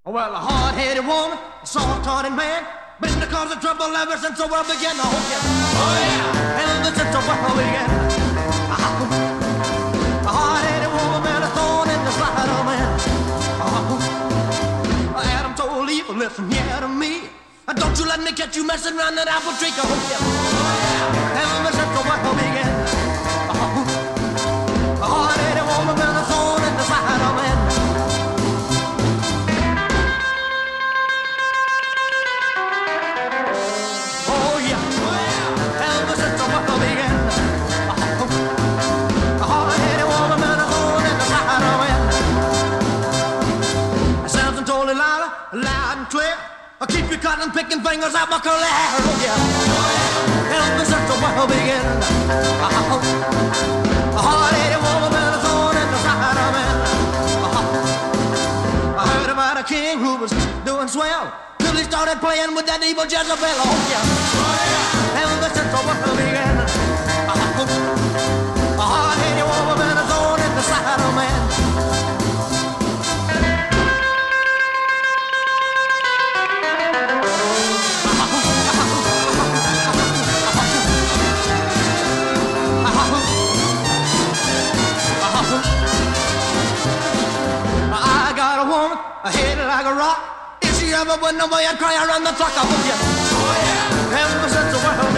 Well, a hard-headed woman, a soft-hearted man, been the cause of trouble ever since the world began. Oh yeah, oh yeah, ever since the world began. A hard-headed woman, a thorn in the side of man. Adam told Eve, listen here to me. Don't you let me catch you messing around that apple tree. Oh yeah, ever since the world began. A hard-headed woman, a thorn in the side of man. Loud and clear, I'll keep you cutting, picking fingers out my curly hair. Oh yeah, ever since the world began. A hard-headed woman been a thorn in the side of man. I heard about a king who was doing swell till he started playing with that evil Jezebel. Oh yeah, ever since the world began. A hard-headed woman been a thorn in the side of man. I hit it like a rock. If she ever went away, I'd cry around the clock. Oh yeah, ever since the world